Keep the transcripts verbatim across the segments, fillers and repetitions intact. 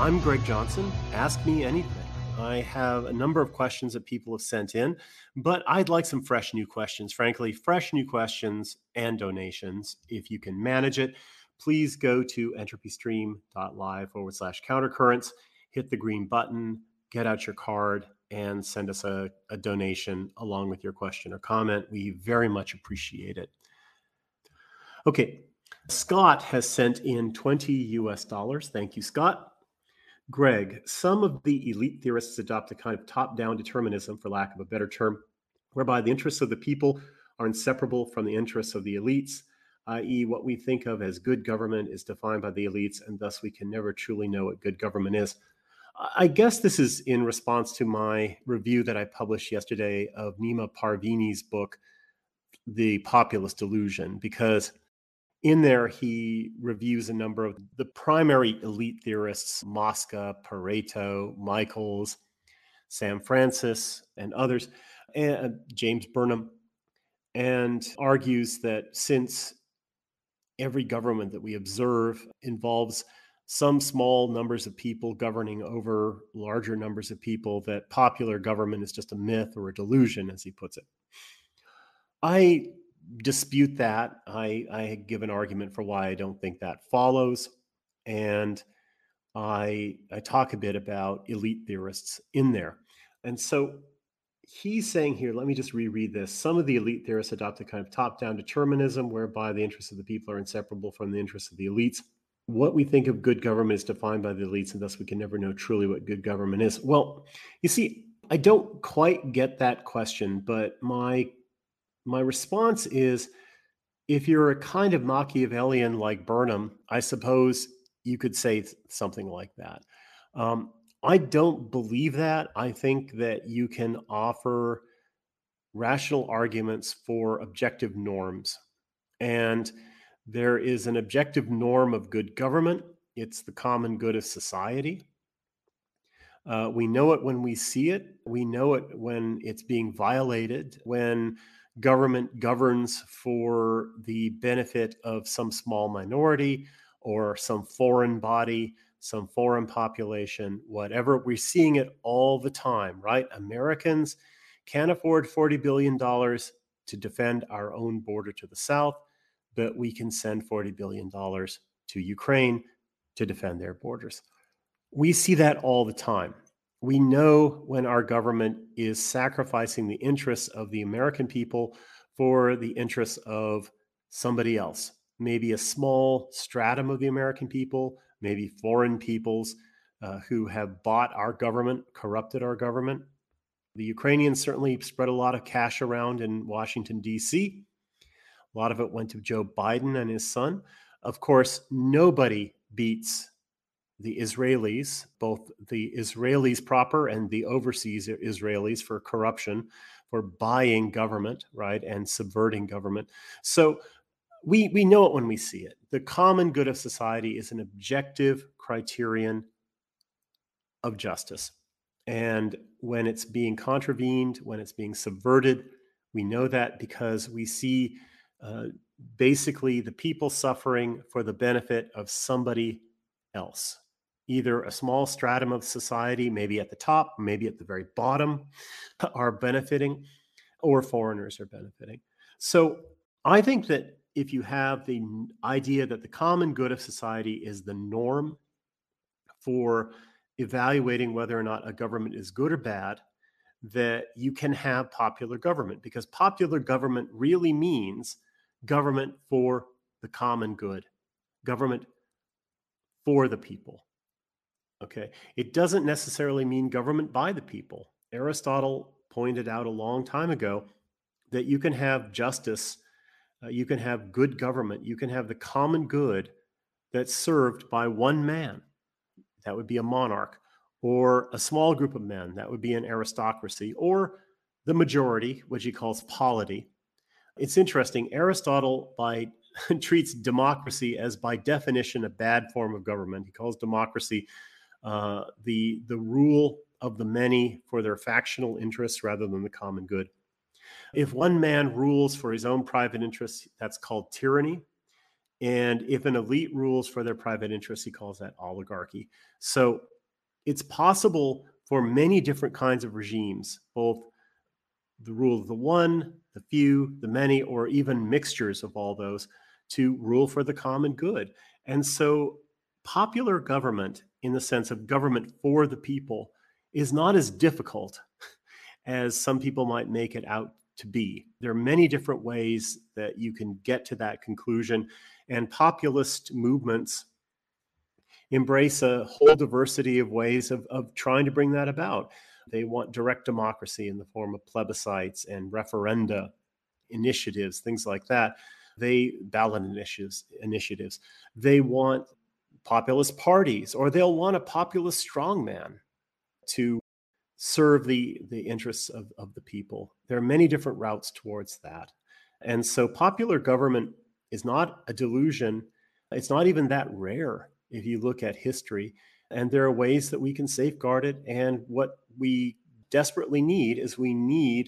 I'm Greg Johnson. Ask me anything. I have a number of questions that people have sent in, but I'd like some fresh new questions. Frankly, fresh new questions and donations. If you can manage it, please go to entropystream.live forward slash countercurrents, hit the green button, get out your card, and send us a, a donation along with your question or comment. We very much appreciate it. Okay, Scott has sent in twenty U S dollars. Thank you, Scott. Greg, some of the elite theorists adopt a kind of top-down determinism, for lack of a better term, whereby the interests of the people are inseparable from the interests of the elites, that is what we think of as good government is defined by the elites, and thus we can never truly know what good government is. I guess this is in response to my review that I published yesterday of Nima Parvini's book, The Populist Delusion, because in there, he reviews a number of the primary elite theorists, Mosca, Pareto, Michaels, Sam Francis, and others, and James Burnham, and argues that since every government that we observe involves some small numbers of people governing over larger numbers of people, that popular government is just a myth or a delusion, as he puts it. I dispute that. I, I give an argument for why I don't think that follows. And I, I talk a bit about elite theorists in there. And so he's saying here, let me just reread this. Some of the elite theorists adopt a kind of top-down determinism whereby the interests of the people are inseparable from the interests of the elites. What we think of good government is defined by the elites, and thus we can never know truly what good government is. Well, you see, I don't quite get that question, but my My response is, if you're a kind of Machiavellian like Burnham, I suppose you could say something like that. Um, I don't believe that. I think that you can offer rational arguments for objective norms. And there is an objective norm of good government. It's the common good of society. Uh, we know it when we see it. We know it when it's being violated, when government governs for the benefit of some small minority or some foreign body, some foreign population, whatever. We're seeing it all the time, right? Americans can't afford forty billion dollars to defend our own border to the south, but we can send forty billion dollars to Ukraine to defend their borders. We see that all the time. We know when our government is sacrificing the interests of the American people for the interests of somebody else, maybe a small stratum of the American people, maybe foreign peoples uh, who have bought our government, corrupted our government. The Ukrainians certainly spread a lot of cash around in Washington, D C. A lot of it went to Joe Biden and his son. Of course, nobody beats the Israelis, both the Israelis proper and the overseas Israelis, for corruption, for buying government, right, and subverting government. So we we know it when we see it. The common good of society is an objective criterion of justice. And when it's being contravened, when it's being subverted, we know that because we see uh, basically the people suffering for the benefit of somebody else. Either a small stratum of society, maybe at the top, maybe at the very bottom, are benefiting, or foreigners are benefiting. So I think that if you have the idea that the common good of society is the norm for evaluating whether or not a government is good or bad, that you can have popular government, because popular government really means government for the common good, government for the people. Okay, it doesn't necessarily mean government by the people. Aristotle pointed out a long time ago that you can have justice, uh, you can have good government, you can have the common good that's served by one man. That would be a monarch, or a small group of men. That would be an aristocracy, or the majority, which he calls polity. It's interesting. Aristotle by treats democracy as, by definition, a bad form of government. He calls democracy Uh, the, the rule of the many for their factional interests rather than the common good. If one man rules for his own private interests, that's called tyranny. And if an elite rules for their private interests, he calls that oligarchy. So It's possible for many different kinds of regimes, both the rule of the one, the few, the many, or even mixtures of all those, to rule for the common good. And so popular government, in the sense of government for the people, is not as difficult as some people might make it out to be. There are many different ways that you can get to that conclusion, and populist movements embrace a whole diversity of ways of, of trying to bring that about. They want direct democracy in the form of plebiscites and referenda, initiatives, things like that. They ballot initiatives, initiatives. They want populist parties, or they'll want a populist strongman to serve the, the interests of, of the people. There are many different routes towards that. And so popular government is not a delusion. It's not even that rare if you look at history. And there are ways that we can safeguard it. And what we desperately need is we need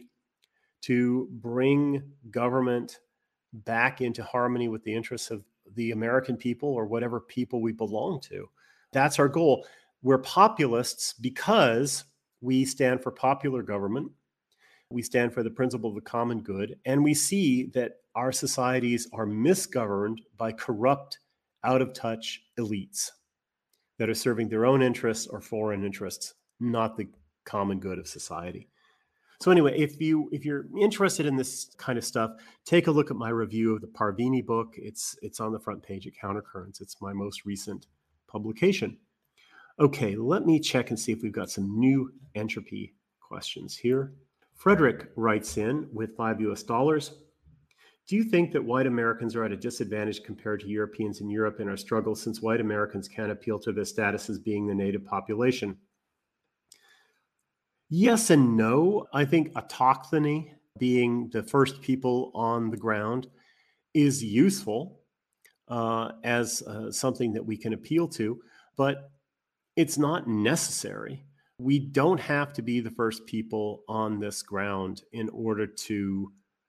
to bring government back into harmony with the interests of the American people, or whatever people we belong to. That's our goal. We're populists because we stand for popular government. We stand for the principle of the common good. And we see that our societies are misgoverned by corrupt, out of touch elites that are serving their own interests or foreign interests, not the common good of society. So anyway, if you if you're interested in this kind of stuff, take a look at my review of the Parvini book. It's it's on the front page at Countercurrents. It's my most recent publication. Okay, let me check and see if we've got some new entropy questions here. Frederick writes in with five U S dollars. Do you think that white Americans are at a disadvantage compared to Europeans in Europe in our struggle, since white Americans can't appeal to their status as being the native population? Yes and no. I think autochthony, being the first people on the ground, is useful uh, as uh, something that we can appeal to, but it's not necessary. We don't have to be the first people on this ground in order to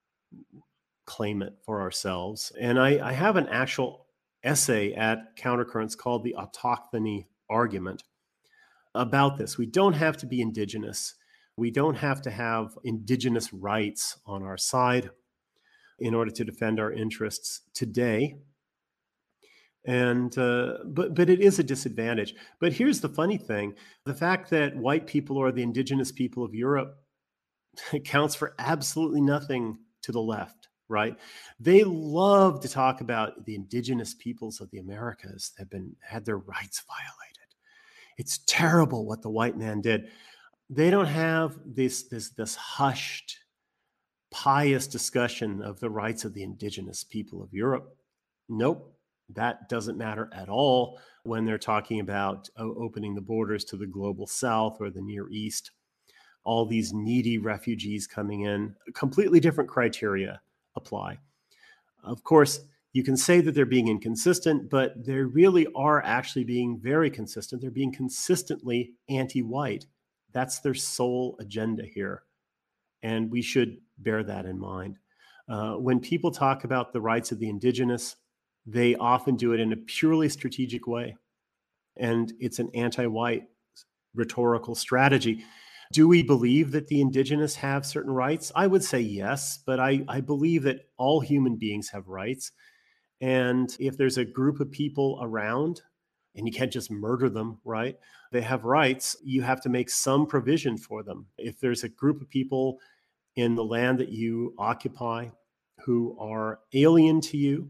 claim it for ourselves. And I, I have an actual essay at Countercurrents called The Autochthony Argument about this. We don't have to be indigenous. We don't have to have indigenous rights on our side in order to defend our interests today. And uh, but but it is a disadvantage. But here's the funny thing: the fact that white people are the indigenous people of Europe counts for absolutely nothing to the left, right? They love to talk about the indigenous peoples of the Americas have been had their rights violated. It's terrible what the white man did. They don't have this this this hushed, pious discussion of the rights of the indigenous people of Europe. Nope. That doesn't matter at all when they're talking about opening the borders to the global south or the Near East. All these needy refugees coming in, completely different criteria apply. Of course, you can say that they're being inconsistent, but they really are actually being very consistent. They're being consistently anti-white. That's their sole agenda here. And we should bear that in mind. Uh, when people talk about the rights of the indigenous, they often do it in a purely strategic way. And it's an anti-white rhetorical strategy. Do we believe that the indigenous have certain rights? I would say yes, but I, I believe that all human beings have rights. And if there's a group of people around, and you can't just murder them, right? They have rights. You have to make some provision for them. If there's a group of people in the land that you occupy who are alien to you,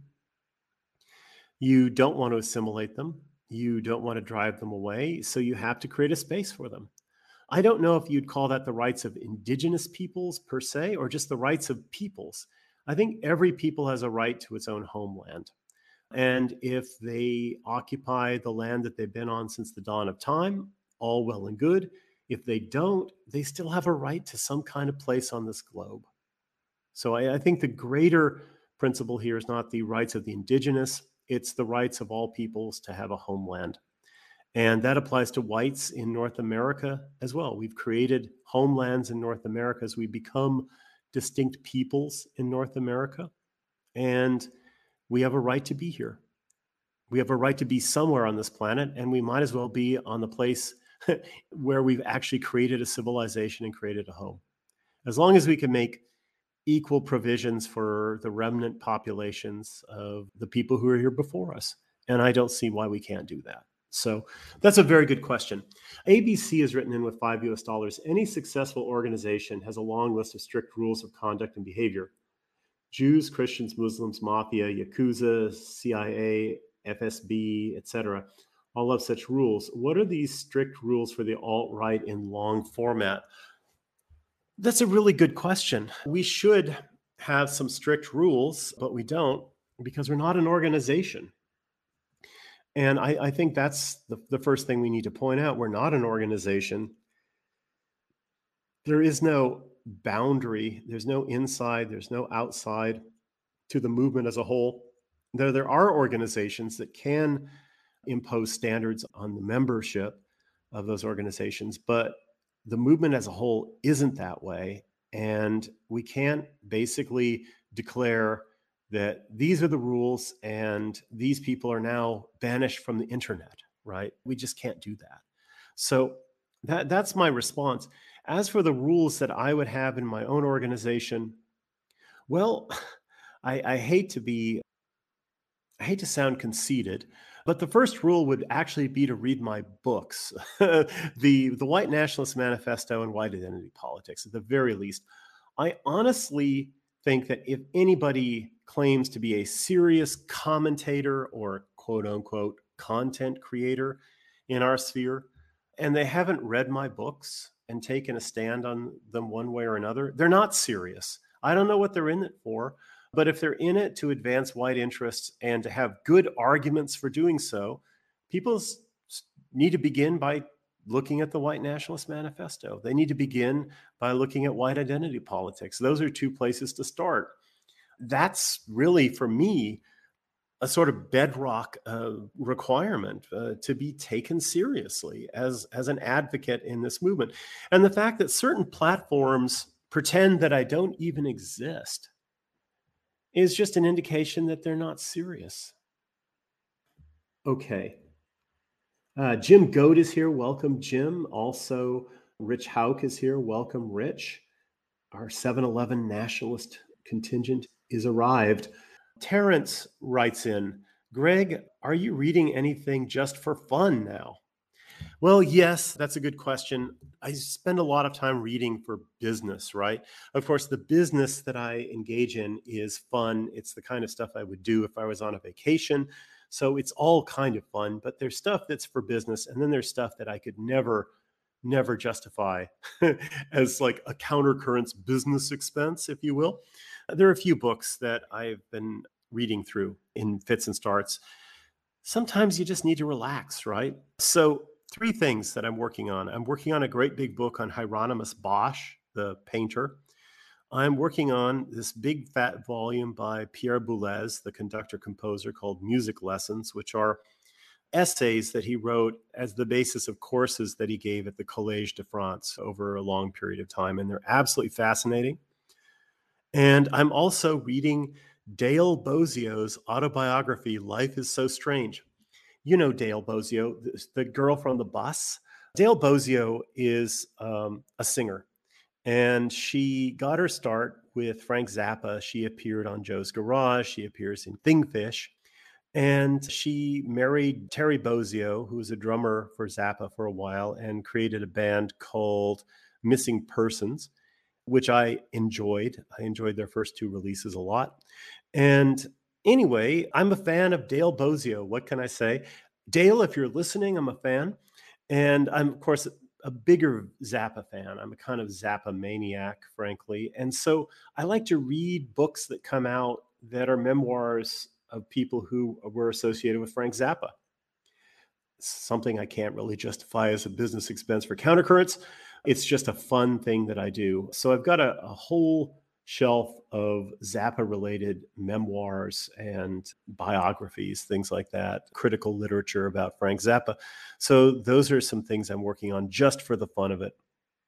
you don't want to assimilate them. You don't want to drive them away. So you have to create a space for them. I don't know if you'd call that the rights of indigenous peoples per se, or just the rights of peoples. I think every people has a right to its own homeland. And if they occupy the land that they've been on since the dawn of time, all well and good. If they don't, they still have a right to some kind of place on this globe. So I, I think the greater principle here is not the rights of the indigenous, it's the rights of all peoples to have a homeland. And that applies to whites in North America as well. We've created homelands in North America as we become distinct peoples in North America. And we have a right to be here. We have a right to be somewhere on this planet, and we might as well be on the place where we've actually created a civilization and created a home. As long as we can make equal provisions for the remnant populations of the people who are here before us. And I don't see why we can't do that. So that's a very good question. A B C is written in with five U S dollars. Any successful organization has a long list of strict rules of conduct and behavior. Jews, Christians, Muslims, Mafia, Yakuza, C I A, F S B, et cetera, all have such rules. What are these strict rules for the alt-right in long format? That's a really good question. We should have some strict rules, but we don't because we're not an organization. And I, I think that's the, the first thing we need to point out. We're not an organization. There is no boundary. There's no inside. There's no outside to the movement as a whole. There, there are organizations that can impose standards on the membership of those organizations, but the movement as a whole isn't that way. And we can't basically declare that these are the rules and these people are now banished from the internet, right? We just can't do that. So that, that's my response. As for the rules that I would have in my own organization, well, I, I hate to be, I hate to sound conceited, but the first rule would actually be to read my books, the, the White Nationalist Manifesto and White Identity Politics, at the very least. I honestly think that if anybody claims to be a serious commentator or quote unquote content creator in our sphere, and they haven't read my books and taken a stand on them one way or another, they're not serious. I don't know what they're in it for. But if they're in it to advance white interests and to have good arguments for doing so, people need to begin by looking at the White Nationalist Manifesto. They need to begin by looking at white identity politics. Those are two places to start. That's really, for me, a sort of bedrock uh, requirement uh, to be taken seriously as, as an advocate in this movement. And the fact that certain platforms pretend that I don't even exist is just an indication that they're not serious. Okay. Uh, Jim Goad is here. Welcome, Jim. Also, Rich Hauk is here. Welcome, Rich. Our seven eleven nationalist contingent is arrived. Terrence writes in, Greg, are you reading anything just for fun now? Well, yes, that's a good question. I spend a lot of time reading for business, right? Of course, the business that I engage in is fun. It's the kind of stuff I would do if I was on a vacation. So it's all kind of fun, but there's stuff that's for business. And then there's stuff that I could never, never justify as like a countercurrents business expense, if you will. There are a few books that I've been reading through in fits and starts. Sometimes you just need to relax, right? So three things that I'm working on. I'm working on a great big book on Hieronymus Bosch, the painter. I'm working on this big fat volume by Pierre Boulez, the conductor-composer, called Music Lessons, which are essays that he wrote as the basis of courses that he gave at the Collège de France over a long period of time. And they're absolutely fascinating. And I'm also reading Dale Bozio's autobiography, Life is So Strange. You know Dale Bozio, the girl from the bus. Dale Bozio is um, a singer, and she got her start with Frank Zappa. She appeared on Joe's Garage. She appears in Thingfish, and she married Terry Bozzio, who was a drummer for Zappa for a while, and created a band called Missing Persons, which I enjoyed. I enjoyed their first two releases a lot. And anyway, I'm a fan of Dale Bozio. What can I say? Dale, if you're listening, I'm a fan. And I'm, of course, a bigger Zappa fan. I'm a kind of Zappa maniac, frankly. And so I like to read books that come out that are memoirs of people who were associated with Frank Zappa. Something I can't really justify as a business expense for Countercurrents. It's just a fun thing that I do. So I've got a, a whole shelf of Zappa-related memoirs and biographies, things like that, critical literature about Frank Zappa. So those are some things I'm working on just for the fun of it.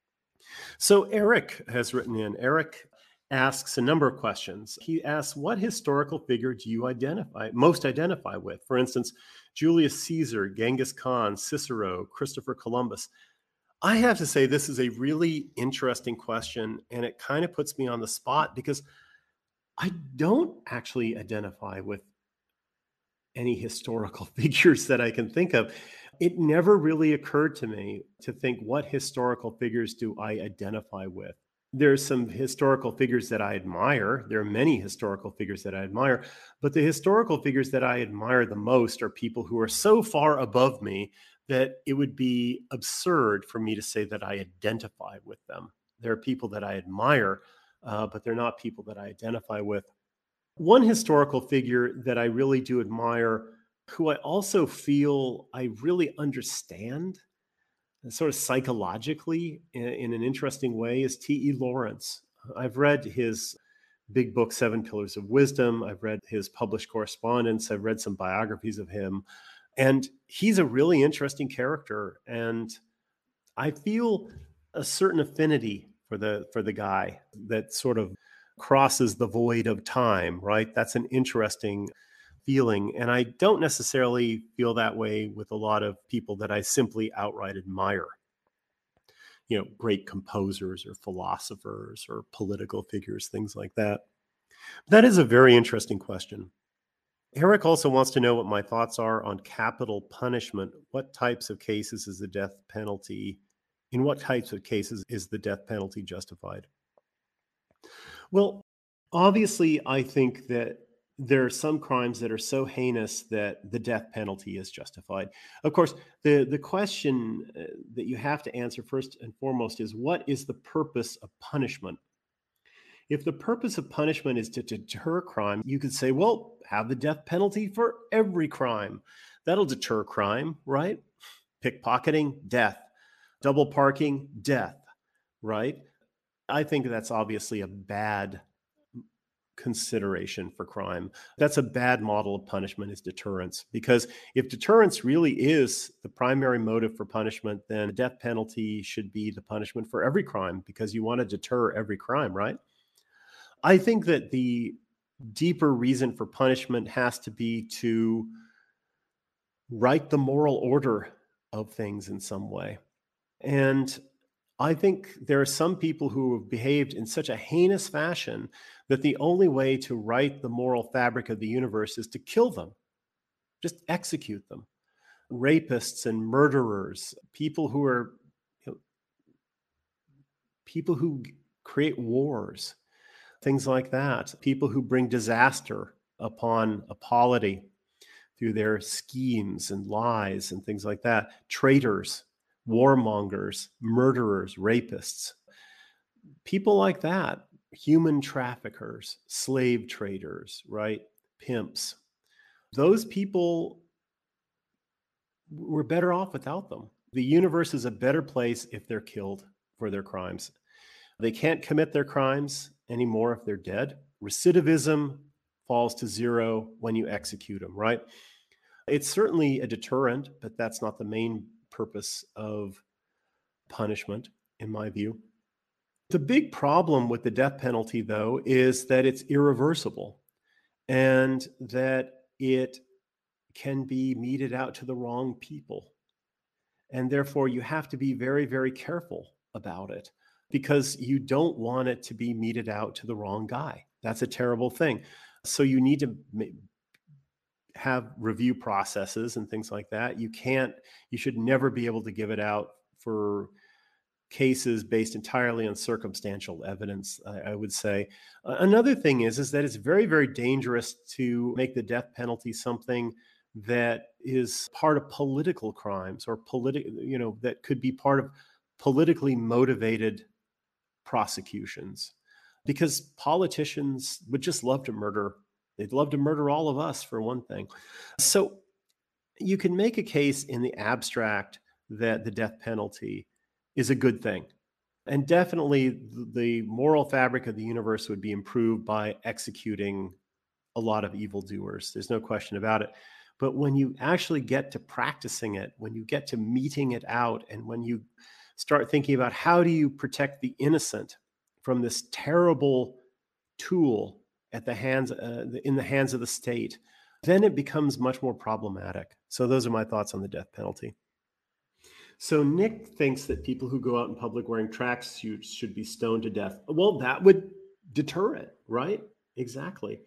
So Eric has written in. Eric asks a number of questions. He asks, what historical figure do you identify, most identify with? For instance, Julius Caesar, Genghis Khan, Cicero, Christopher Columbus? I have to say, this is a really interesting question, and it kind of puts me on the spot because I don't actually identify with any historical figures that I can think of. It never really occurred to me to think, what historical figures do I identify with? There's some historical figures that I admire. There are many historical figures that I admire, but the historical figures that I admire the most are people who are so far above me that it would be absurd for me to say that I identify with them. There are people that I admire, uh, but they're not people that I identify with. One historical figure that I really do admire, who I also feel I really understand, sort of psychologically in, in an interesting way, is T E. Lawrence. I've read his big book, Seven Pillars of Wisdom. I've read his published correspondence. I've read some biographies of him. And he's a really interesting character. And I feel a certain affinity for the for the guy that sort of crosses the void of time, right? That's an interesting feeling. And I don't necessarily feel that way with a lot of people that I simply outright admire. You know, great composers or philosophers or political figures, things like that. That is a very interesting question. Eric also wants to know what my thoughts are on capital punishment. What types of cases is the death penalty? In what types of cases is the death penalty justified? Well, obviously, I think that there are some crimes that are so heinous that the death penalty is justified. Of course, the, the question uh, that you have to answer first and foremost is, what is the purpose of punishment? If the purpose of punishment is to deter crime, you could say, well, have the death penalty for every crime. That'll deter crime, right? Pickpocketing, death. Double parking, death, right? I think that's obviously a bad consideration for crime. That's a bad model of punishment, is deterrence. Because if deterrence really is the primary motive for punishment, then the death penalty should be the punishment for every crime, because you want to deter every crime, right? I think that the deeper reason for punishment has to be to right the moral order of things in some way. And I think there are some people who have behaved in such a heinous fashion that the only way to right the moral fabric of the universe is to kill them, just execute them. Rapists and murderers, people who are, you know, people who create wars, things like that, people who bring disaster upon a polity through their schemes and lies and things like that, traitors, warmongers, murderers, rapists, people like that, human traffickers, slave traders, right? Pimps. Those people, we're better off without them. The universe is a better place if they're killed for their crimes. They can't commit their crimes anymore if they're dead. Recidivism falls to zero when you execute them, right? It's certainly a deterrent, but that's not the main purpose of punishment, in my view. The big problem with the death penalty, though, is that it's irreversible and that it can be meted out to the wrong people. And therefore, you have to be very, very careful about it, because you don't want it to be meted out to the wrong guy. That's a terrible thing. So you need to have review processes and things like that. You can't, you should never be able to give it out for cases based entirely on circumstantial evidence, I, I would say. Uh, another thing is, is that it's very, very dangerous to make the death penalty something that is part of political crimes, or political, you know, that could be part of politically motivated prosecutions, because politicians would just love to murder. They'd love to murder all of us, for one thing. So you can make a case in the abstract that the death penalty is a good thing. And definitely the moral fabric of the universe would be improved by executing a lot of evildoers. There's no question about it. But when you actually get to practicing it, when you get to meting it out, and when you start thinking about how do you protect the innocent from this terrible tool at the hands, uh, in the hands of the state, then it becomes much more problematic. So those are my thoughts on the death penalty. So Nick thinks that people who go out in public wearing tracksuits should be stoned to death. Well, that would deter it, right? Exactly.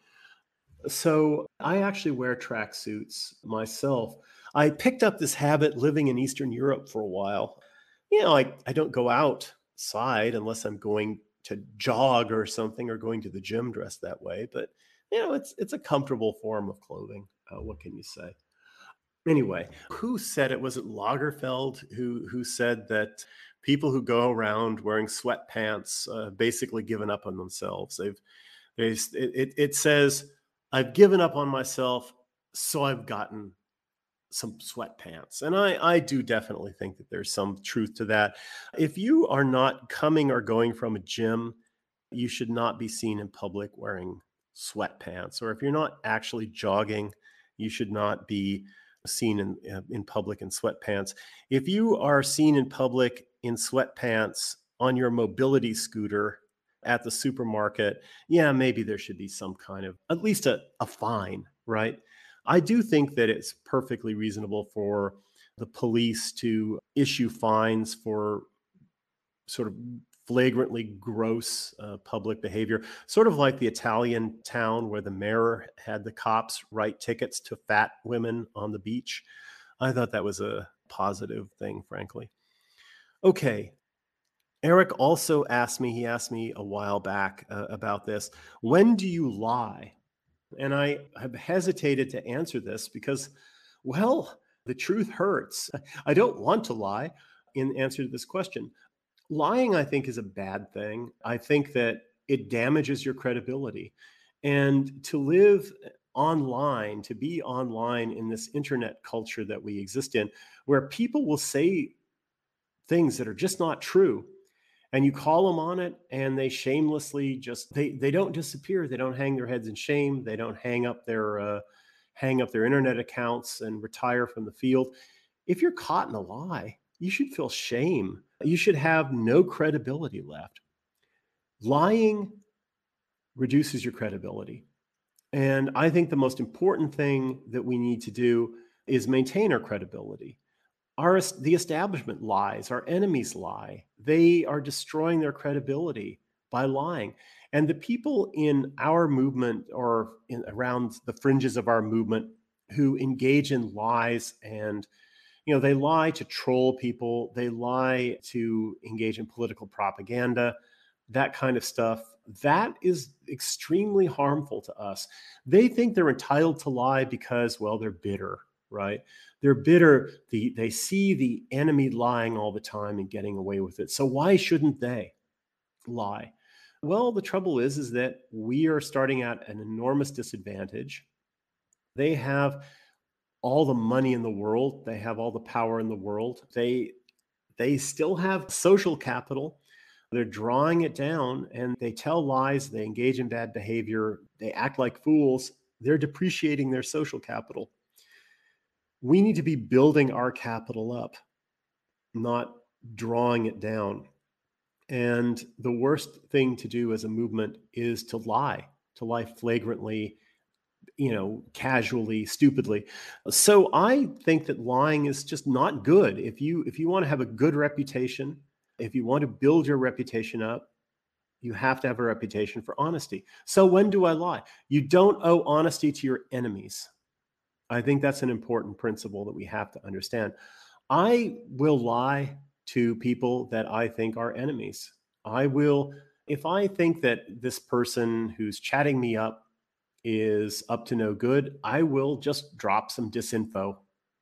So I actually wear tracksuits myself. I picked up this habit living in Eastern Europe for a while. You know, I, I don't go outside unless I'm going to jog or something or going to the gym dressed that way. But, you know, it's it's a comfortable form of clothing. Uh, what can you say? Anyway, who said it? Was it Lagerfeld who who said that people who go around wearing sweatpants uh, basically given up on themselves? They've they it, it it says, I've given up on myself, so I've gotten some sweatpants. And I I do definitely think that there's some truth to that. If you are not coming or going from a gym, you should not be seen in public wearing sweatpants. Or if you're not actually jogging, you should not be seen in uh, in public in sweatpants. If you are seen in public in sweatpants on your mobility scooter at the supermarket, yeah, maybe there should be some kind of, at least a, a fine, right? I do think that it's perfectly reasonable for the police to issue fines for sort of flagrantly gross uh, public behavior, sort of like the Italian town where the mayor had the cops write tickets to fat women on the beach. I thought that was a positive thing, frankly. Okay. Eric also asked me, he asked me a while back uh, about this. When do you lie? And I have hesitated to answer this because, well, the truth hurts. I don't want to lie in answer to this question. Lying, I think, is a bad thing. I think that it damages your credibility. And to live online, to be online in this internet culture that we exist in, where people will say things that are just not true, and you call them on it and they shamelessly just they they don't disappear, they don't hang their heads in shame, they don't hang up their uh, hang up their internet accounts and retire from the field. If you're caught in a lie, you should feel shame. You should have no credibility left. Lying reduces your credibility. And I think the most important thing that we need to do is maintain our credibility. Our, the establishment lies, our enemies lie. They are destroying their credibility by lying. And the people in our movement or in, around the fringes of our movement who engage in lies and you know, they lie to troll people. They lie to engage in political propaganda, that kind of stuff. That is extremely harmful to us. They think they're entitled to lie because, well, they're bitter, right? They're bitter. The, they see the enemy lying all the time and getting away with it. So why shouldn't they lie? Well, the trouble is, is that we are starting at an enormous disadvantage. They have all the money in the world. They have all the power in the world. They they still have social capital. They're drawing it down and they tell lies. They engage in bad behavior. They act like fools. They're depreciating their social capital. We need to be building our capital up, not drawing it down. And the worst thing to do as a movement is to lie, to lie flagrantly, you know, casually, stupidly. So I think that lying is just not good. If you if you want to have a good reputation, if you want to build your reputation up, you have to have a reputation for honesty. So when do I lie? You don't owe honesty to your enemies. I think that's an important principle that we have to understand. I will lie to people that I think are enemies. I will, if I think that this person who's chatting me up is up to no good, I will just drop some disinfo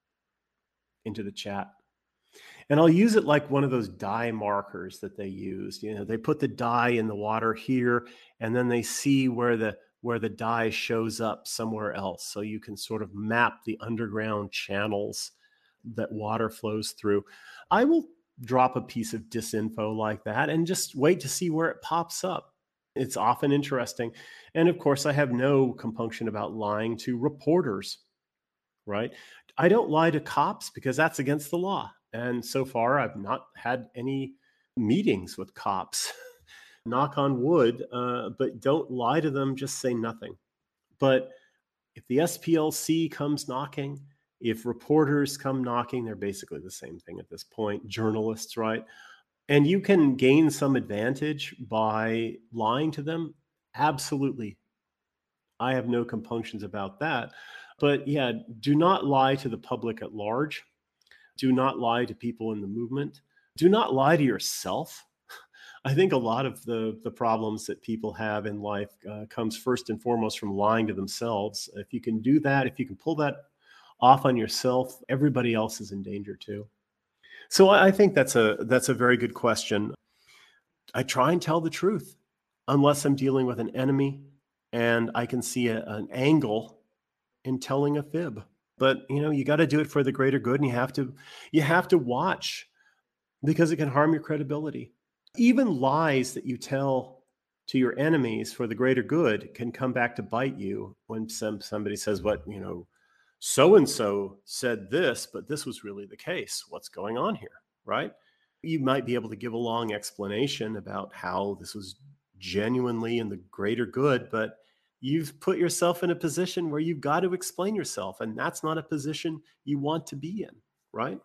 into the chat. And I'll use it like one of those dye markers that they use. You know, they put the dye in the water here, and then they see where the where the dye shows up somewhere else. So you can sort of map the underground channels that water flows through. I will drop a piece of disinfo like that and just wait to see where it pops up. It's often interesting. And of course, I have no compunction about lying to reporters, right? I don't lie to cops because that's against the law. And so far, I've not had any meetings with cops. Knock on wood, uh, but don't lie to them, just say nothing. But If the S P L C comes knocking, if reporters come knocking, they're basically the same thing at this point, journalists, right? And you can gain some advantage by lying to them. Absolutely. I have no compunctions about that. But yeah, do not lie to the public at large. Do not lie to people in the movement. Do not lie to yourself. I think a lot of the, the problems that people have in life uh, comes first and foremost from lying to themselves. If you can do that, if you can pull that off on yourself, everybody else is in danger too. So I I think that's a that's a very good question. I try and tell the truth unless I'm dealing with an enemy and I can see a, an angle in telling a fib. But you know, you got to do it for the greater good, and you have to you have to watch because it can harm your credibility. Even lies that you tell to your enemies for the greater good can come back to bite you when some somebody says, "What, you know, so and so said this, but this was really the case. What's going on here?" Right? You might be able to give a long explanation about how this was genuinely in the greater good, but you've put yourself in a position where you've got to explain yourself, and that's not a position you want to be in, right?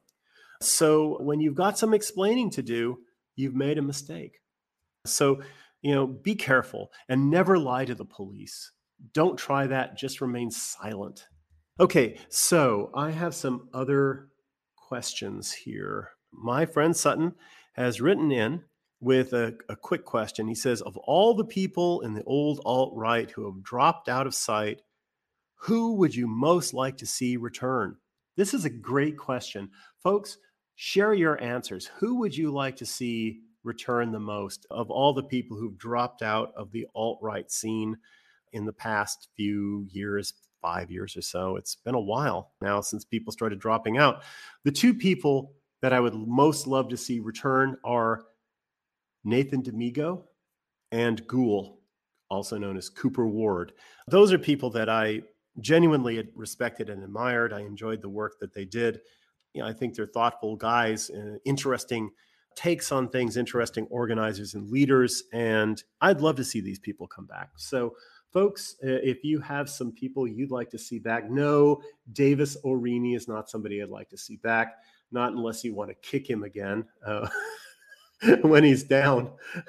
So when you've got some explaining to do, you've made a mistake. So, you know, be careful and never lie to the police. Don't try that. Just remain silent. Okay, so I have some other questions here. My friend Sutton has written in with a, a quick question. He says, of all the people in the old alt-right who have dropped out of sight, who would you most like to see return? This is a great question. Folks, share your answers. Who would you like to see return the most of all the people who've dropped out of the alt-right scene in the past few years, five years or so? It's been a while now since people started dropping out. The two people that I would most love to see return are Nathan D'Amigo and Ghoul, also known as Cooper Ward. Those are people that I genuinely respected and admired. I enjoyed the work that they did. You know, I think they're thoughtful guys, uh, interesting takes on things, interesting organizers and leaders, and I'd love to see these people come back. So, folks, uh, if you have some people you'd like to see back, no, Davis O'Reilly is not somebody I'd like to see back, not unless you want to kick him again. Uh, when he's down.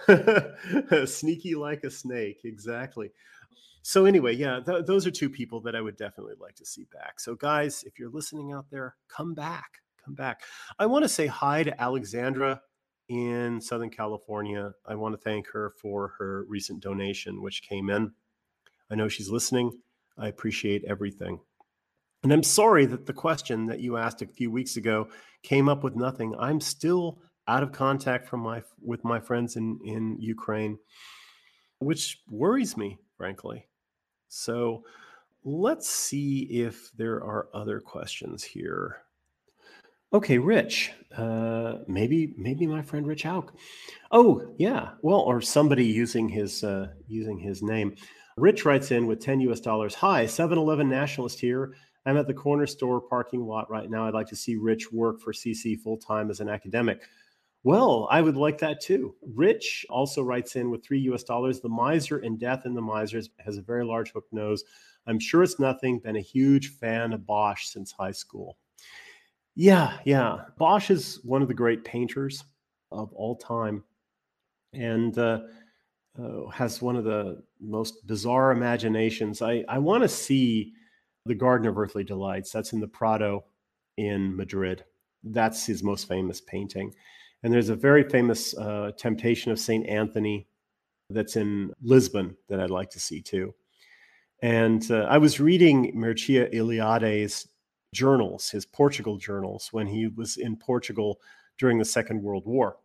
Sneaky like a snake, exactly. So anyway, yeah, th- those are two people that I would definitely like to see back. So guys, if you're listening out there, come back, come back. I want to say hi to Alexandra in Southern California. I want to thank her for her recent donation, which came in. I know she's listening. I appreciate everything. And I'm sorry that the question that you asked a few weeks ago came up with nothing. I'm still out of contact from my with my friends in, in Ukraine, which worries me, frankly. So let's see if there are other questions here. Okay, Rich. Uh, maybe maybe my friend Rich Hauk. Oh yeah, well, or somebody using his uh, using his name. Rich writes in with ten U S dollars. Hi, seven eleven Nationalist here. I'm at the corner store parking lot right now. I'd like to see Rich work for C C full time as an academic. Well, I would like that too. Rich also writes in with three U S dollars. The Miser and Death in the Misers has a very large hook nose. I'm sure it's nothing. Been a huge fan of Bosch since high school. Yeah, yeah. Bosch is one of the great painters of all time, and uh, uh, has one of the most bizarre imaginations. I, I want to see the Garden of Earthly Delights. That's in the Prado in Madrid. That's his most famous painting. And there's a very famous uh, Temptation of Saint Anthony that's in Lisbon that I'd like to see too. And uh, I was reading Mircea Eliade's journals, his Portugal journals, when he was in Portugal during the Second World War.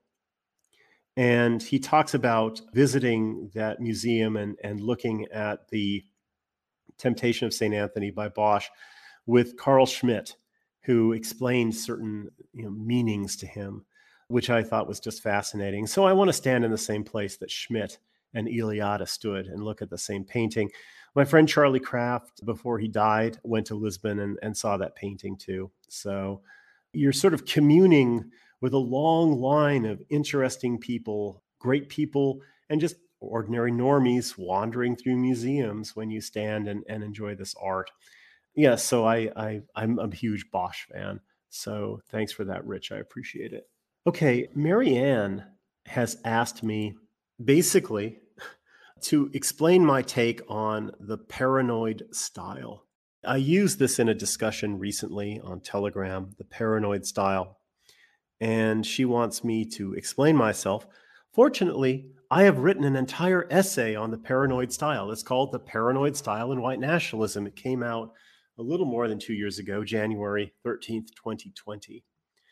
And he talks about visiting that museum and, and looking at the Temptation of Saint Anthony by Bosch with Carl Schmitt, who explained certain you know, meanings to him, which I thought was just fascinating. So I want to stand in the same place that Schmitt and Eliade stood and look at the same painting. My friend Charlie Kraft, before he died, went to Lisbon and, and saw that painting too. So you're sort of communing with a long line of interesting people, great people, and just ordinary normies wandering through museums when you stand and, and enjoy this art. Yeah, so I, I I'm a huge Bosch fan. So thanks for that, Rich. I appreciate it. Okay, Marianne has asked me basically to explain my take on the paranoid style. I used this in a discussion recently on Telegram, the paranoid style, and she wants me to explain myself. Fortunately, I have written an entire essay on the paranoid style. It's called The Paranoid Style in White Nationalism. It came out a little more than two years ago, January thirteenth, twenty twenty.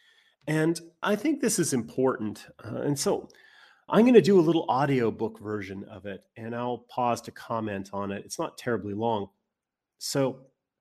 And I think this is important. Uh, and so I'm going to do a little audiobook version of it, and I'll pause to comment on it. It's not terribly long. So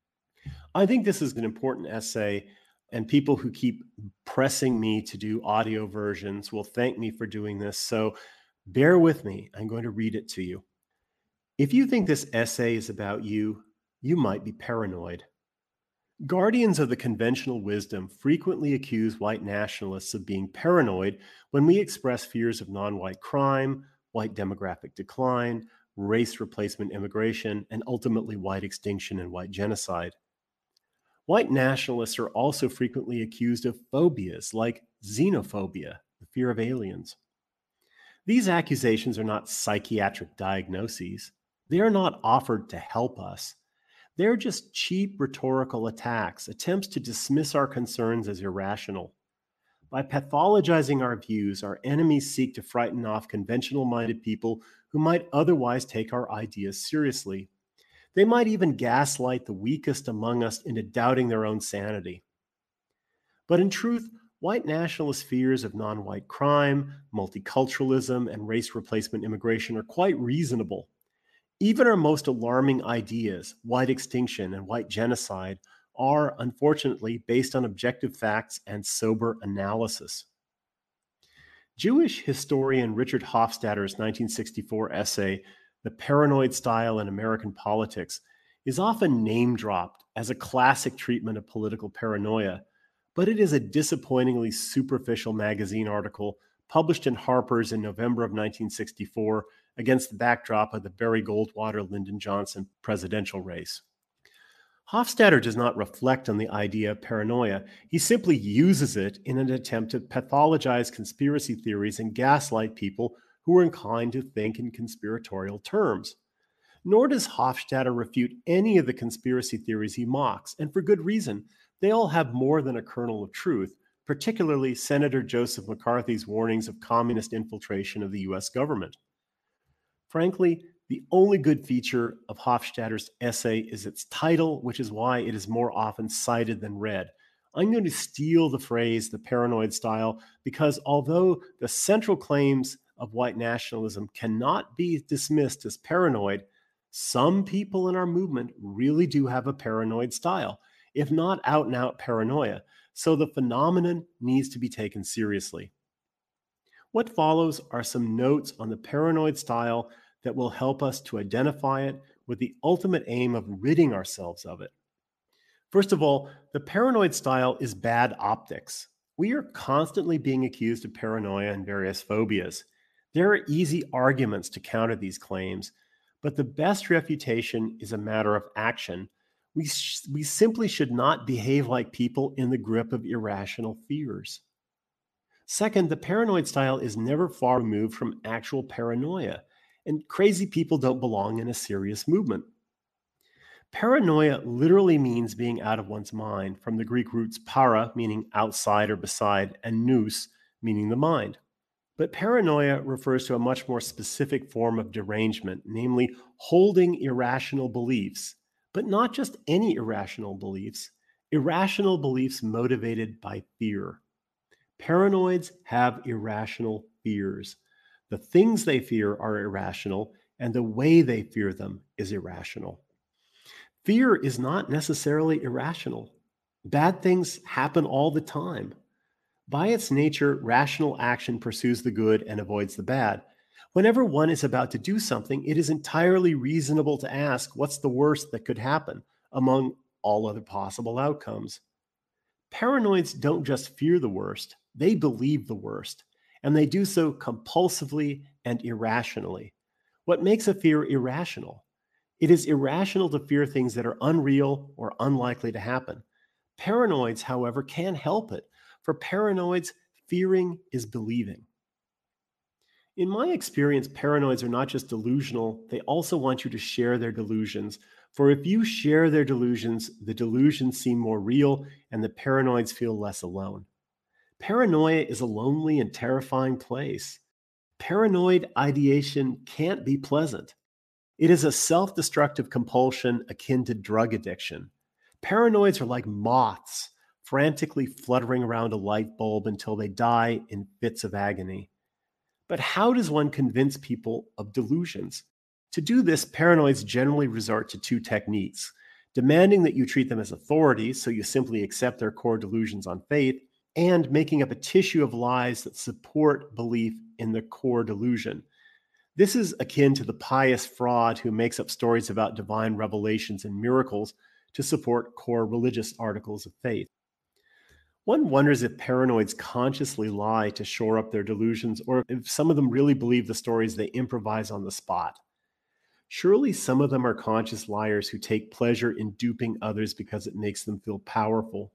I think this is an important essay, and people who keep pressing me to do audio versions will thank me for doing this. So bear with me. I'm going to read it to you. If you think this essay is about you, you might be paranoid. Guardians of the conventional wisdom frequently accuse white nationalists of being paranoid when we express fears of non-white crime, white demographic decline, race replacement immigration, and ultimately white extinction and white genocide. White nationalists are also frequently accused of phobias like xenophobia, the fear of aliens. These accusations are not psychiatric diagnoses. They are not offered to help us. They're just cheap rhetorical attacks, attempts to dismiss our concerns as irrational. By pathologizing our views, our enemies seek to frighten off conventional-minded people who might otherwise take our ideas seriously. They might even gaslight the weakest among us into doubting their own sanity. But in truth, white nationalist fears of non-white crime, multiculturalism, and race replacement immigration are quite reasonable. Even our most alarming ideas, white extinction and white genocide, are unfortunately based on objective facts and sober analysis. Jewish historian Richard Hofstadter's nineteen sixty-four essay, The Paranoid Style in American Politics, is often name-dropped as a classic treatment of political paranoia, but it is a disappointingly superficial magazine article published in Harper's in November of nineteen sixty-four against the backdrop of the Barry Goldwater-Lyndon Johnson presidential race. Hofstadter does not reflect on the idea of paranoia. He simply uses it in an attempt to pathologize conspiracy theories and gaslight people who are inclined to think in conspiratorial terms. Nor does Hofstadter refute any of the conspiracy theories he mocks, and for good reason. They all have more than a kernel of truth, particularly Senator Joseph McCarthy's warnings of communist infiltration of the U S government. Frankly, the only good feature of Hofstadter's essay is its title, which is why it is more often cited than read. I'm going to steal the phrase, the paranoid style, because although the central claims of white nationalism cannot be dismissed as paranoid, some people in our movement really do have a paranoid style, if not out-and-out paranoia, so the phenomenon needs to be taken seriously. What follows are some notes on the paranoid style that will help us to identify it with the ultimate aim of ridding ourselves of it. First of all, the paranoid style is bad optics. We are constantly being accused of paranoia and various phobias. There are easy arguments to counter these claims, but the best refutation is a matter of action. We, sh- we simply should not behave like people in the grip of irrational fears. Second, the paranoid style is never far removed from actual paranoia, and crazy people don't belong in a serious movement. Paranoia literally means being out of one's mind, from the Greek roots para, meaning outside or beside, and nous, meaning the mind. But paranoia refers to a much more specific form of derangement, namely holding irrational beliefs, but not just any irrational beliefs, irrational beliefs motivated by fear. Paranoids have irrational fears. The things they fear are irrational, and the way they fear them is irrational. Fear is not necessarily irrational. Bad things happen all the time. By its nature, rational action pursues the good and avoids the bad. Whenever one is about to do something, it is entirely reasonable to ask what's the worst that could happen among all other possible outcomes. Paranoids don't just fear the worst, they believe the worst, and they do so compulsively and irrationally. What makes a fear irrational? It is irrational to fear things that are unreal or unlikely to happen. Paranoids, however, can't help it. For paranoids, fearing is believing. In my experience, paranoids are not just delusional, they also want you to share their delusions. For if you share their delusions, the delusions seem more real and the paranoids feel less alone. Paranoia is a lonely and terrifying place. Paranoid ideation can't be pleasant. It is a self-destructive compulsion akin to drug addiction. Paranoids are like moths, frantically fluttering around a light bulb until they die in fits of agony. But how does one convince people of delusions? To do this, paranoids generally resort to two techniques: demanding that you treat them as authorities, so you simply accept their core delusions on faith, and making up a tissue of lies that support belief in the core delusion. This is akin to the pious fraud who makes up stories about divine revelations and miracles to support core religious articles of faith. One wonders if paranoids consciously lie to shore up their delusions, or if some of them really believe the stories they improvise on the spot. Surely some of them are conscious liars who take pleasure in duping others because it makes them feel powerful.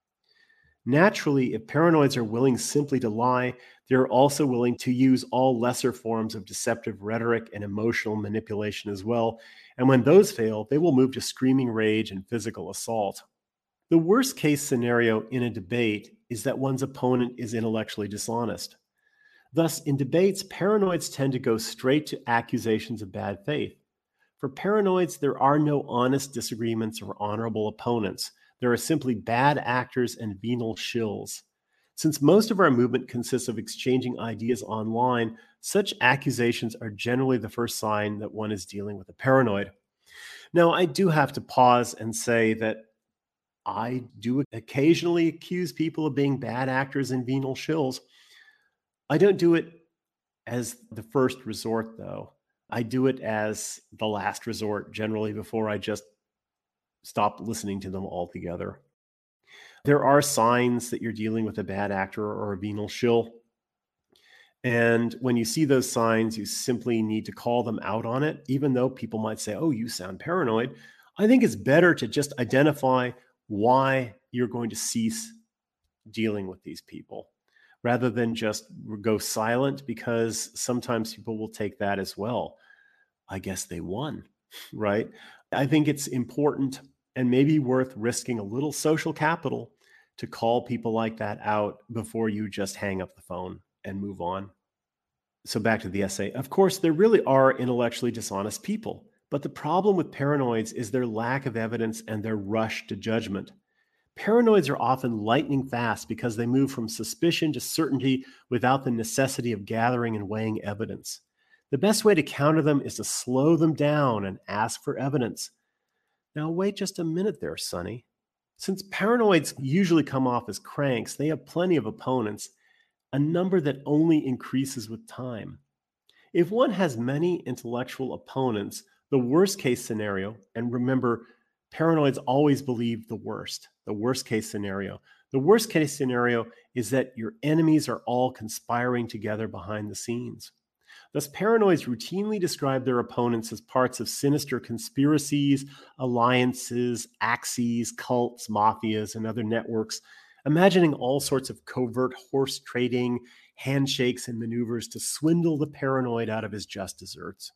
Naturally, if paranoids are willing simply to lie, they're also willing to use all lesser forms of deceptive rhetoric and emotional manipulation as well. And when those fail, they will move to screaming rage and physical assault. The worst case scenario in a debate is that one's opponent is intellectually dishonest. Thus, in debates, paranoids tend to go straight to accusations of bad faith. For paranoids, there are no honest disagreements or honorable opponents. There are simply bad actors and venal shills. Since most of our movement consists of exchanging ideas online, such accusations are generally the first sign that one is dealing with a paranoid. Now, I do have to pause and say that I do occasionally accuse people of being bad actors and venal shills. I don't do it as the first resort, though. I do it as the last resort, generally, before I just stop listening to them altogether. There are signs that you're dealing with a bad actor or a venal shill. And when you see those signs, you simply need to call them out on it, even though people might say, oh, you sound paranoid. I think it's better to just identify why you're going to cease dealing with these people rather than just go silent, because sometimes people will take that as, well, I guess they won, right? I think it's important and maybe worth risking a little social capital to call people like that out before you just hang up the phone and move on. So back to the essay. Of course, there really are intellectually dishonest people, but the problem with paranoids is their lack of evidence and their rush to judgment. Paranoids are often lightning fast because they move from suspicion to certainty without the necessity of gathering and weighing evidence. The best way to counter them is to slow them down and ask for evidence. Now, wait just a minute there, Sonny. Since paranoids usually come off as cranks, they have plenty of opponents, a number that only increases with time. If one has many intellectual opponents, the worst case scenario, and remember, paranoids always believe the worst, the worst case scenario. The worst case scenario is that your enemies are all conspiring together behind the scenes. Thus, paranoids routinely describe their opponents as parts of sinister conspiracies, alliances, axes, cults, mafias, and other networks, imagining all sorts of covert horse trading, handshakes, and maneuvers to swindle the paranoid out of his just desserts.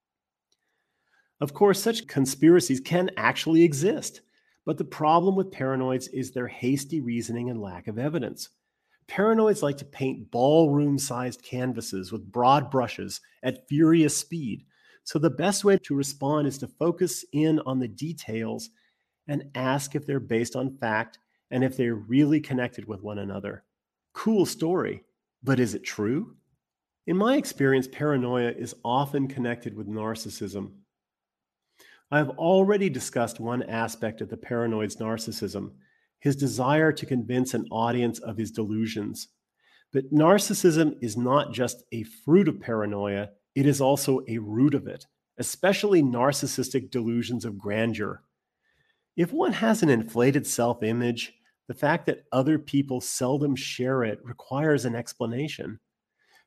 Of course, such conspiracies can actually exist, but the problem with paranoids is their hasty reasoning and lack of evidence. Paranoids like to paint ballroom-sized canvases with broad brushes at furious speed, so the best way to respond is to focus in on the details and ask if they're based on fact and if they're really connected with one another. Cool story, but is it true? In my experience, paranoia is often connected with narcissism. I have already discussed one aspect of the paranoid's narcissism, his desire to convince an audience of his delusions. But narcissism is not just a fruit of paranoia, it is also a root of it, especially narcissistic delusions of grandeur. If one has an inflated self-image, the fact that other people seldom share it requires an explanation.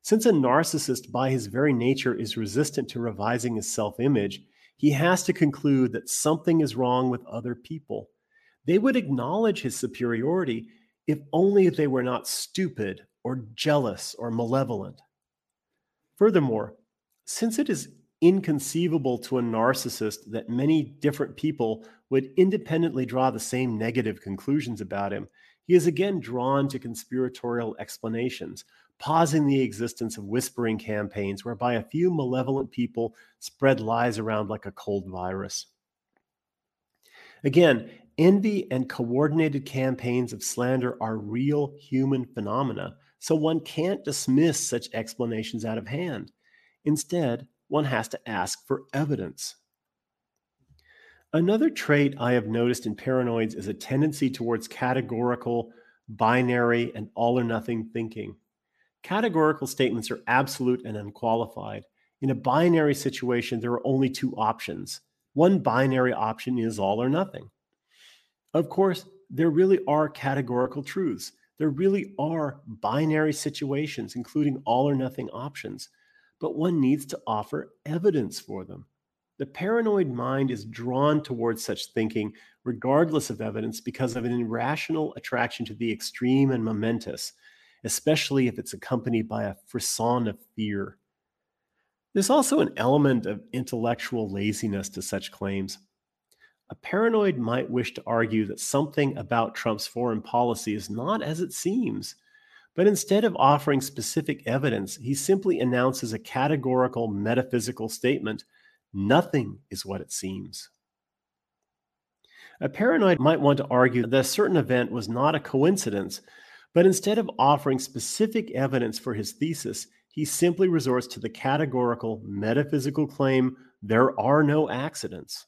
Since a narcissist, by his very nature, is resistant to revising his self image, he has to conclude that something is wrong with other people. They would acknowledge his superiority if only they were not stupid or jealous or malevolent. Furthermore, since it is inconceivable to a narcissist that many different people would independently draw the same negative conclusions about him, he is again drawn to conspiratorial explanations, pausing the existence of whispering campaigns whereby a few malevolent people spread lies around like a cold virus. Again, envy and coordinated campaigns of slander are real human phenomena, so one can't dismiss such explanations out of hand. Instead, one has to ask for evidence. Another trait I have noticed in paranoids is a tendency towards categorical, binary, and all or nothing thinking. Categorical statements are absolute and unqualified. In a binary situation, there are only two options. One binary option is all or nothing. Of course, there really are categorical truths. There really are binary situations, including all or nothing options, but one needs to offer evidence for them. The paranoid mind is drawn towards such thinking regardless of evidence because of an irrational attraction to the extreme and momentous, especially if it's accompanied by a frisson of fear. There's also an element of intellectual laziness to such claims. A paranoid might wish to argue that something about Trump's foreign policy is not as it seems, but instead of offering specific evidence, he simply announces a categorical metaphysical statement: nothing is what it seems. A paranoid might want to argue that a certain event was not a coincidence, but instead of offering specific evidence for his thesis, he simply resorts to the categorical metaphysical claim, there are no accidents.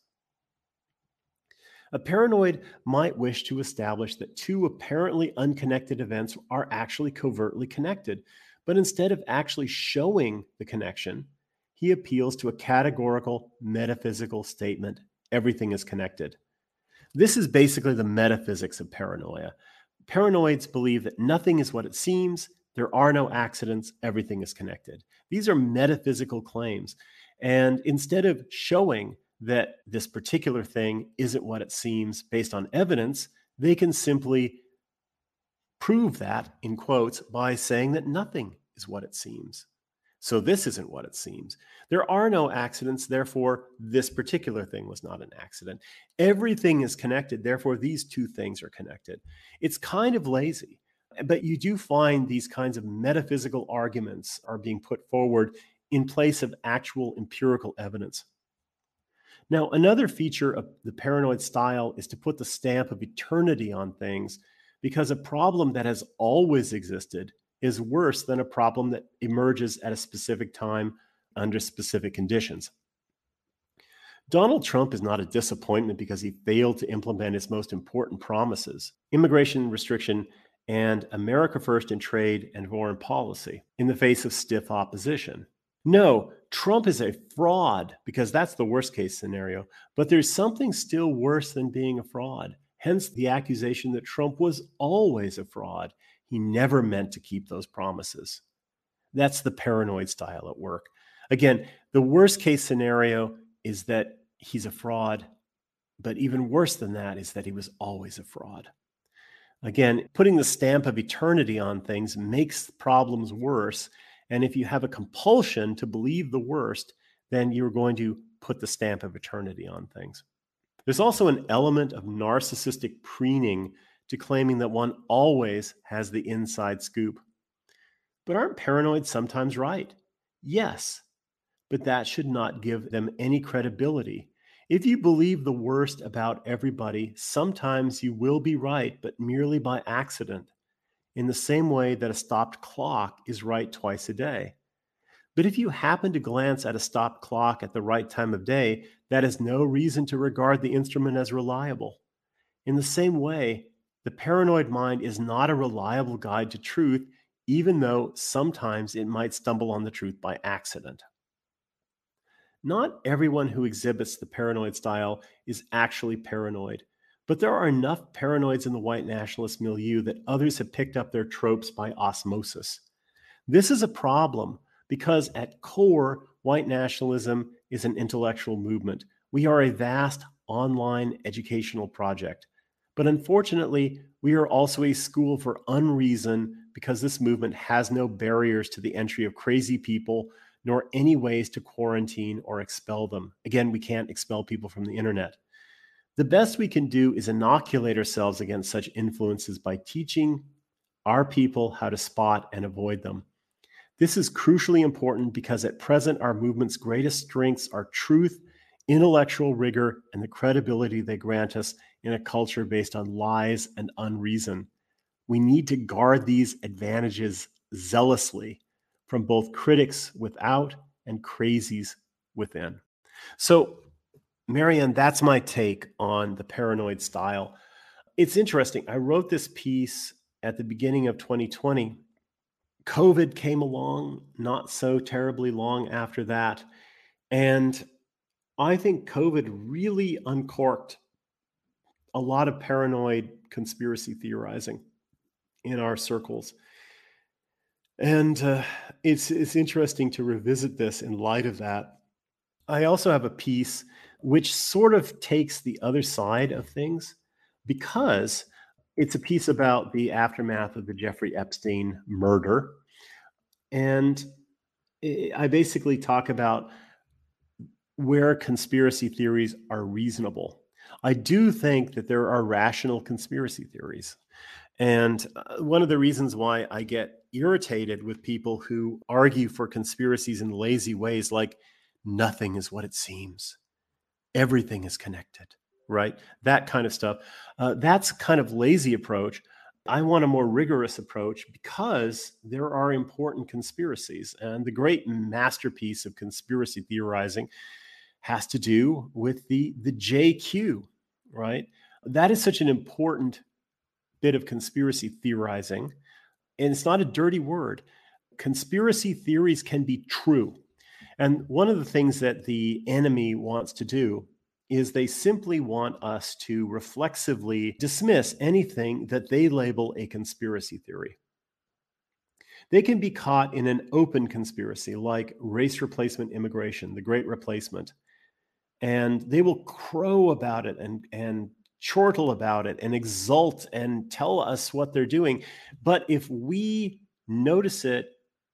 A paranoid might wish to establish that two apparently unconnected events are actually covertly connected, but instead of actually showing the connection, he appeals to a categorical metaphysical statement: everything is connected. This is basically the metaphysics of paranoia. Paranoids believe that nothing is what it seems, there are no accidents, everything is connected. These are metaphysical claims. And instead of showing that this particular thing isn't what it seems based on evidence, they can simply prove that, in quotes, by saying that nothing is what it seems. So this isn't what it seems. There are no accidents, therefore this particular thing was not an accident. Everything is connected, therefore these two things are connected. It's kind of lazy, but you do find these kinds of metaphysical arguments are being put forward in place of actual empirical evidence. Now, another feature of the paranoid style is to put the stamp of eternity on things, because a problem that has always existed is worse than a problem that emerges at a specific time under specific conditions. Donald Trump is not a disappointment because he failed to implement his most important promises: immigration restriction and America First in trade and foreign policy, in the face of stiff opposition. No, Trump is a fraud, because that's the worst case scenario, but there's something still worse than being a fraud. Hence the accusation that Trump was always a fraud. He never meant to keep those promises. That's the paranoid style at work. Again, the worst case scenario is that he's a fraud, but even worse than that is that he was always a fraud. Again, putting the stamp of eternity on things makes problems worse. And if you have a compulsion to believe the worst, then you're going to put the stamp of eternity on things. There's also an element of narcissistic preening to claiming that one always has the inside scoop. But aren't paranoids sometimes right? Yes, but that should not give them any credibility. If you believe the worst about everybody, sometimes you will be right, but merely by accident, in the same way that a stopped clock is right twice a day. But if you happen to glance at a stopped clock at the right time of day, that is no reason to regard the instrument as reliable. In the same way, the paranoid mind is not a reliable guide to truth, even though sometimes it might stumble on the truth by accident. Not everyone who exhibits the paranoid style is actually paranoid, but there are enough paranoids in the white nationalist milieu that others have picked up their tropes by osmosis. This is a problem because at core, white nationalism is an intellectual movement. We are a vast online educational project. But unfortunately, we are also a school for unreason because this movement has no barriers to the entry of crazy people, nor any ways to quarantine or expel them. Again, we can't expel people from the internet. The best we can do is inoculate ourselves against such influences by teaching our people how to spot and avoid them. This is crucially important because at present, our movement's greatest strengths are truth, intellectual rigor, and the credibility they grant us in a culture based on lies and unreason. We need to guard these advantages zealously from both critics without and crazies within. So, Marianne, that's my take on the paranoid style. It's interesting. I wrote this piece at the beginning of twenty twenty. COVID came along not so terribly long after that. And I think COVID really uncorked a lot of paranoid conspiracy theorizing in our circles. And uh, it's, it's interesting to revisit this in light of that. I also have a piece which sort of takes the other side of things because it's a piece about the aftermath of the Jeffrey Epstein murder. And I basically talk about where conspiracy theories are reasonable. I do think that there are rational conspiracy theories. And uh, one of the reasons why I get irritated with people who argue for conspiracies in lazy ways, like nothing is what it seems, everything is connected, right? That kind of stuff. Uh, that's kind of lazy approach. I want a more rigorous approach because there are important conspiracies. And the great masterpiece of conspiracy theorizing has to do with the, the J Q, right? That is such an important bit of conspiracy theorizing. And it's not a dirty word. Conspiracy theories can be true. And one of the things that the enemy wants to do is they simply want us to reflexively dismiss anything that they label a conspiracy theory. They can be caught in an open conspiracy like race replacement immigration, the Great Replacement, and they will crow about it and, and chortle about it and exult and tell us what they're doing. But if we notice it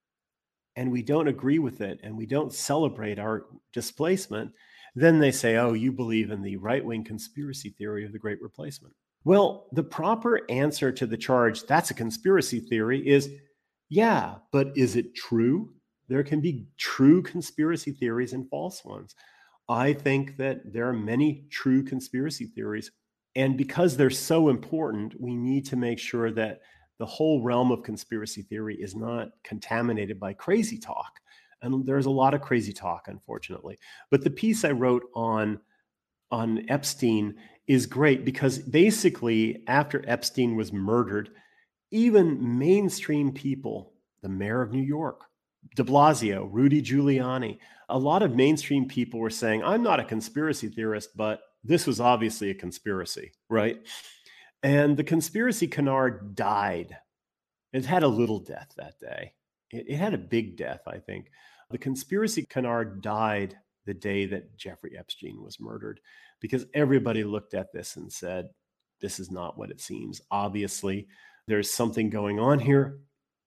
and we don't agree with it and we don't celebrate our displacement, then they say, oh, you believe in the right-wing conspiracy theory of the Great Replacement. Well, the proper answer to the charge, that's a conspiracy theory, is yeah, but is it true? There can be true conspiracy theories and false ones. I think that there are many true conspiracy theories. And because they're so important, we need to make sure that the whole realm of conspiracy theory is not contaminated by crazy talk. And there's a lot of crazy talk, unfortunately. But the piece I wrote on, on Epstein is great because basically after Epstein was murdered, even mainstream people, the mayor of New York, de Blasio, Rudy Giuliani, a lot of mainstream people were saying, I'm not a conspiracy theorist, but this was obviously a conspiracy, right? And the conspiracy canard died. It had a little death that day. It, it had a big death, I think. The conspiracy canard died the day that Jeffrey Epstein was murdered because everybody looked at this and said, this is not what it seems. Obviously, there's something going on here.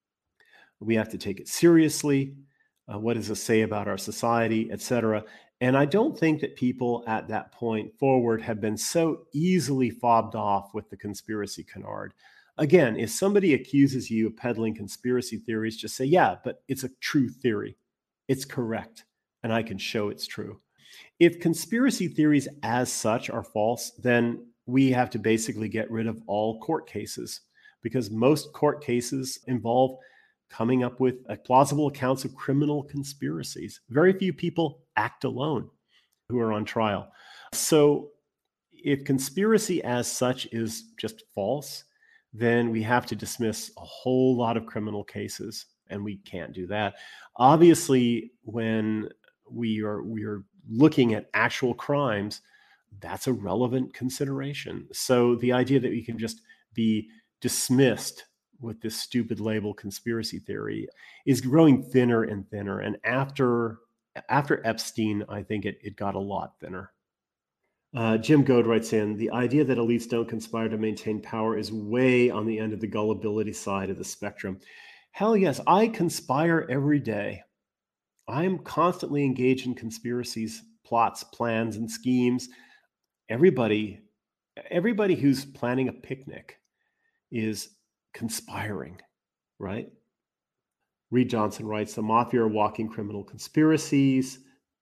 We have to take it seriously. Uh, what does this say about our society, et cetera? And I don't think that people at that point forward have been so easily fobbed off with the conspiracy canard. Again, if somebody accuses you of peddling conspiracy theories, just say, yeah, but it's a true theory. It's correct, and I can show it's true. If conspiracy theories as such are false, then we have to basically get rid of all court cases because most court cases involve coming up with plausible accounts of criminal conspiracies. Very few people act alone who are on trial. So if conspiracy as such is just false, then we have to dismiss a whole lot of criminal cases, and we can't do that. Obviously, when we are we are looking at actual crimes, that's a relevant consideration. So the idea that we can just be dismissed with this stupid label conspiracy theory is growing thinner and thinner. And after after Epstein, I think it, it got a lot thinner. Uh, Jim Goad writes in, the idea that elites don't conspire to maintain power is way on the end of the gullibility side of the spectrum. Hell yes, I conspire every day. I'm constantly engaged in conspiracies, plots, plans, and schemes. Everybody, everybody who's planning a picnic is conspiring, right? Reed Johnson writes, the mafia are walking criminal conspiracies.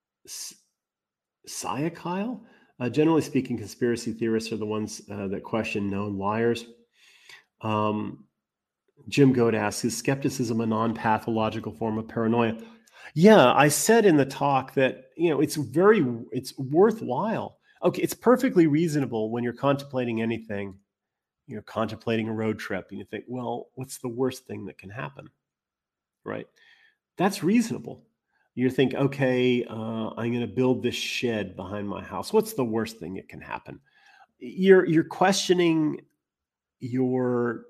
Saya Kyle? Uh, generally speaking, conspiracy theorists are the ones uh, that question known liars. Um, Jim Goad asks, is skepticism a non-pathological form of paranoia? Yeah, I said in the talk that, you know, it's very, it's worthwhile. Okay, it's perfectly reasonable when you're contemplating anything, you're contemplating a road trip and you think, well, what's the worst thing that can happen, right? That's reasonable. You think, okay, uh, I'm going to build this shed behind my house. What's the worst thing that can happen? You're, you're questioning your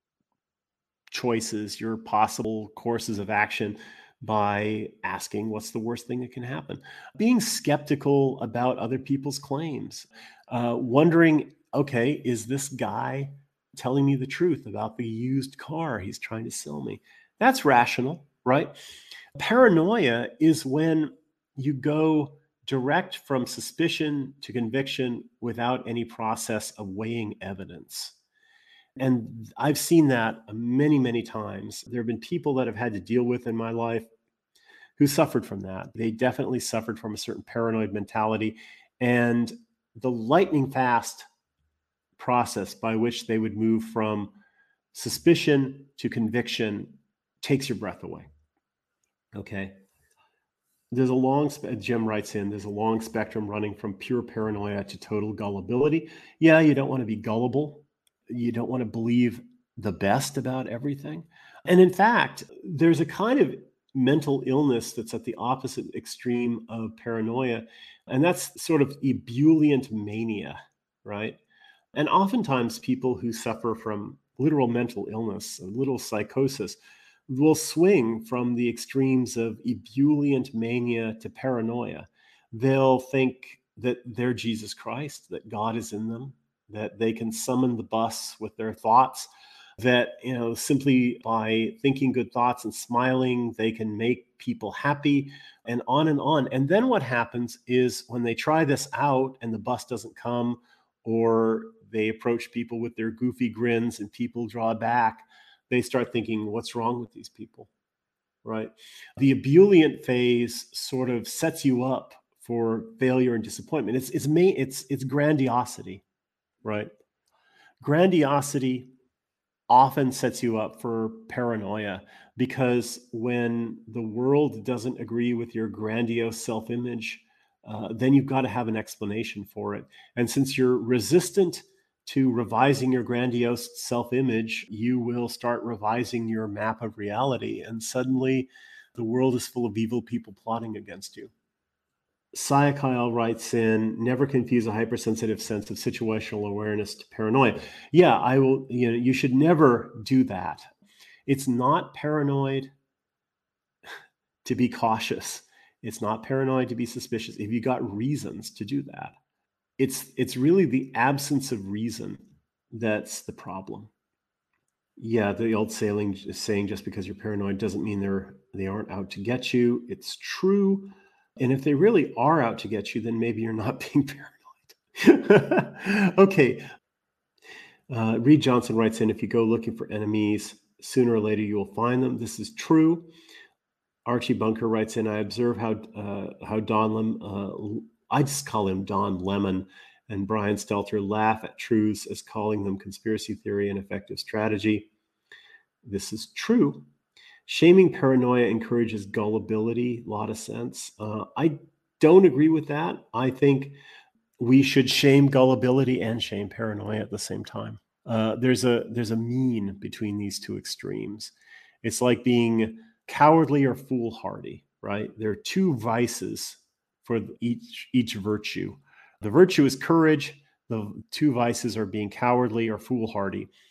choices, your possible courses of action by asking what's the worst thing that can happen. Being skeptical about other people's claims, uh, wondering, okay, is this guy telling me the truth about the used car he's trying to sell me? That's rational, right? Paranoia is when you go direct from suspicion to conviction without any process of weighing evidence. And I've seen that many, many times. There have been people that I've had to deal with in my life who suffered from that. They definitely suffered from a certain paranoid mentality. And the lightning fast process by which they would move from suspicion to conviction takes your breath away. Okay. There's a long, Jim writes in, there's a long spectrum running from pure paranoia to total gullibility. Yeah, you don't want to be gullible. You don't want to believe the best about everything. And in fact, there's a kind of mental illness that's at the opposite extreme of paranoia, and that's sort of ebullient mania, right? And oftentimes people who suffer from literal mental illness, literal psychosis, will swing from the extremes of ebullient mania to paranoia. They'll think that they're Jesus Christ, that God is in them, that they can summon the bus with their thoughts, that, you know, simply by thinking good thoughts and smiling, they can make people happy, and on and on. And then what happens is when they try this out and the bus doesn't come, or they approach people with their goofy grins and people draw back, they start thinking, what's wrong with these people, right? The ebullient phase sort of sets you up for failure and disappointment. It's it's main, it's it's grandiosity, right? Grandiosity often sets you up for paranoia, because when the world doesn't agree with your grandiose self-image, uh, then you've got to have an explanation for it. And since you're resistant to revising your grandiose self-image, you will start revising your map of reality, and suddenly the world is full of evil people plotting against you. Saya Kyle writes in, never confuse a hypersensitive sense of situational awareness to paranoia. Yeah, I will, you know, you should never do that. It's not paranoid to be cautious. It's not paranoid to be suspicious if you got reasons to do that. It's it's really the absence of reason that's the problem. Yeah, the old saying saying just because you're paranoid doesn't mean they're they aren't out to get you. It's true. And if they really are out to get you, then maybe you're not being paranoid. Okay. Uh, Reed Johnson writes in, if you go looking for enemies, sooner or later you will find them. This is true. Archie Bunker writes in, I observe how uh, how Don Lem, uh, I just call him Don Lemon, and Brian Stelter laugh at truths as calling them conspiracy theory and effective strategy. This is true. Shaming paranoia encourages gullibility, a lot of sense. Uh, I don't agree with that. I think we should shame gullibility and shame paranoia at the same time. Uh, there's a there's a mean between these two extremes. It's like being cowardly or foolhardy, right? There are two vices for each each virtue. The virtue is courage. The two vices are being cowardly or foolhardy.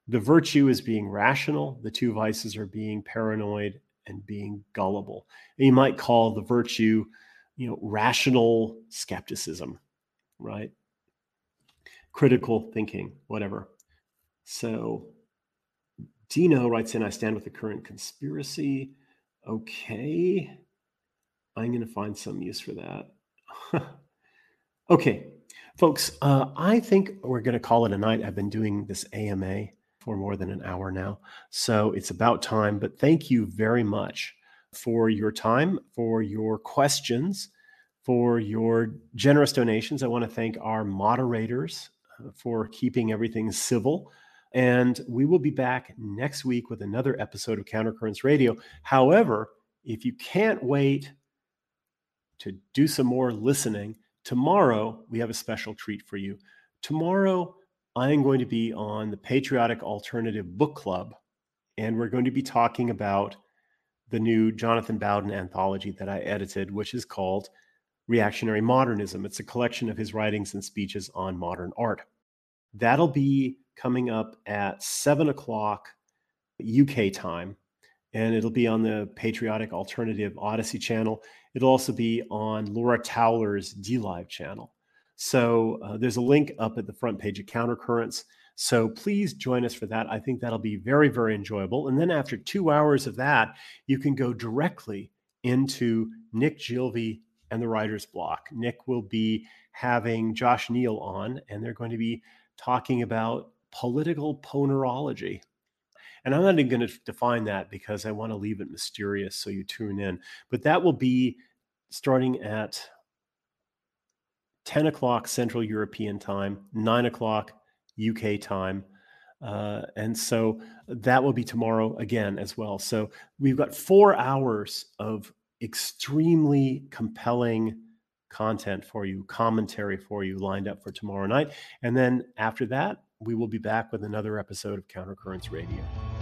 The virtue is being rational. The two vices are being paranoid and being gullible. And you might call the virtue, you know, rational skepticism, right? Critical thinking, whatever. So Dino writes in, I stand with the current conspiracy. Okay. I'm going to find some use for that. Okay, folks, uh, I think we're going to call it a night. I've been doing this A M A for more than an hour now, so it's about time. But thank you very much for your time, for your questions, for your generous donations. I want to thank our moderators uh, for keeping everything civil. And we will be back next week with another episode of Countercurrents Radio. However, if you can't wait to do some more listening, tomorrow we have a special treat for you. Tomorrow, I'm going to be on the Patriotic Alternative Book Club, and we're going to be talking about the new Jonathan Bowden anthology that I edited, which is called Reactionary Modernism. It's a collection of his writings and speeches on modern art. That'll be coming up at seven o'clock U K time, and it'll be on the Patriotic Alternative Odyssey channel. It'll also be on Laura Towler's DLive channel. So uh, there's a link up at the front page of Countercurrents. So please join us for that. I think that'll be very, very enjoyable. And then after two hours of that, you can go directly into Nick Gilvey and the Writer's Block. Nick will be having Josh Neal on, and they're going to be talking about political ponerology. And I'm not even going to define that because I want to leave it mysterious so you tune in. But that will be starting at ten o'clock Central European time, nine o'clock U K time. Uh, and so that will be tomorrow again as well. So we've got four hours of extremely compelling content for you, commentary for you lined up for tomorrow night. And then after that, we will be back with another episode of Countercurrents Radio.